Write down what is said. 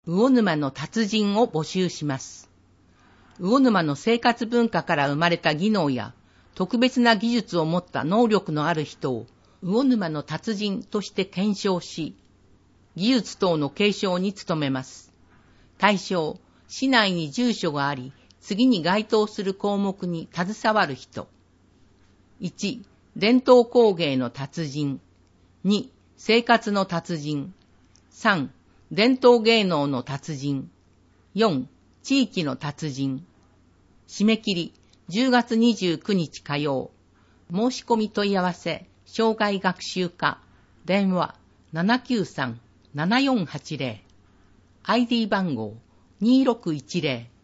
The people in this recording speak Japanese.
魚沼の達人を募集します。魚沼の生活文化から生まれた技能や特別な技術を持った能力のある人を魚沼の達人として検証し、技術等の継承に努めます。対象、市内に住所があり、次に該当する項目に携わる人。1、伝統工芸の達人。2、生活の達人。3、伝統芸能の達人。4、地域の達人。締め切り、10月29日火曜。申し込み問い合わせ、障害学習課。電話、793-7480。ID 番号、2610。